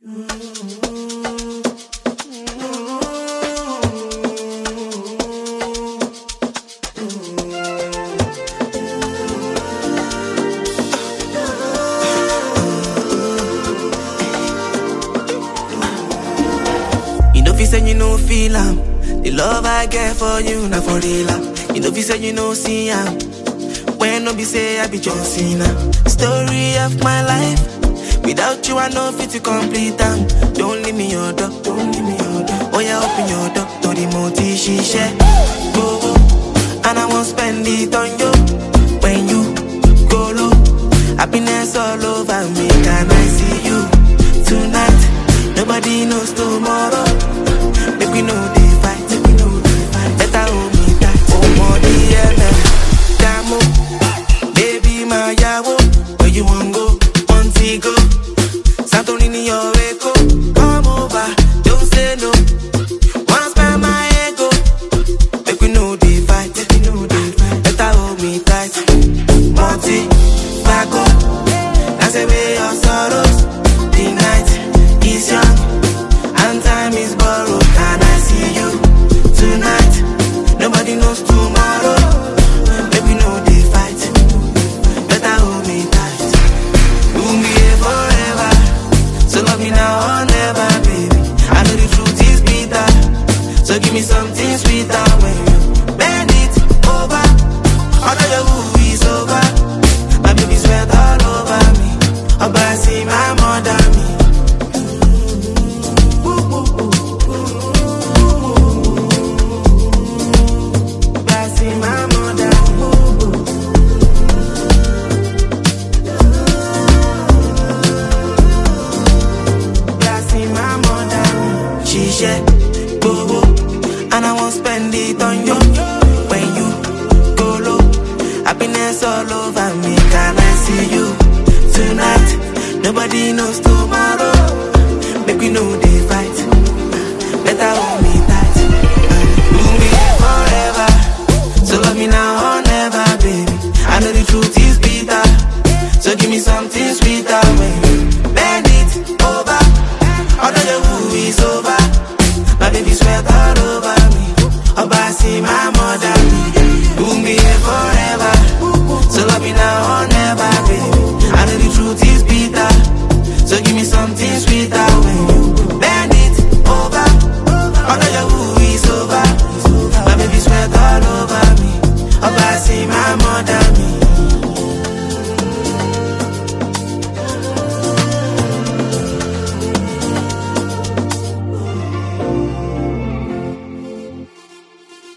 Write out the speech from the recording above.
You know if you say you no feel am, the love I get for you not for real. You know if you say you no see am, when no be say I be John Cena. Story of my life, without you I no fit to complete am. Don't leave me your door, don't leave me your door. Oh yeah, open your door to the multi she share. Go, and I won't spend it on you. When you go low, happiness all over me. Can I see you tonight? Nobody knows tomorrow. Make we know they fight, make we know they fight. Better hold me tight. Oh, more the Damo, baby, my yawo. Where you want go? Montego, Santorini, your echo. Come over, don't say no. Wanna spend my ego. Make we know they fight, make we know they fight. Better hold me tight. Monty, Paco, dance away your sorrows. The night is young and time is borrowed. Can I see you tonight? Nobody knows tomorrow. Maybe no they fight. Better hold me tight. We'll be here forever. So love me now or never, baby. I know the truth is bitter. So give me something sweeter when you bend it over. All of your who is over. My baby sweat all over me. Oh, but I see my mother me. Go, and I won't spend it on you. When you go low, happiness all over me. Can I see you tonight? Nobody knows tomorrow. Make we know they fight. Better hold me tight. We'll be here forever. So love me now or never, baby. I know the truth is bitter. So give me something sweeter when you bend it over. Although your who is over. My baby sweat all over me. Oh, but I see my mother me. We'll be here forever. So love me now or never, baby. I know the truth is bitter. So give me something sweeter when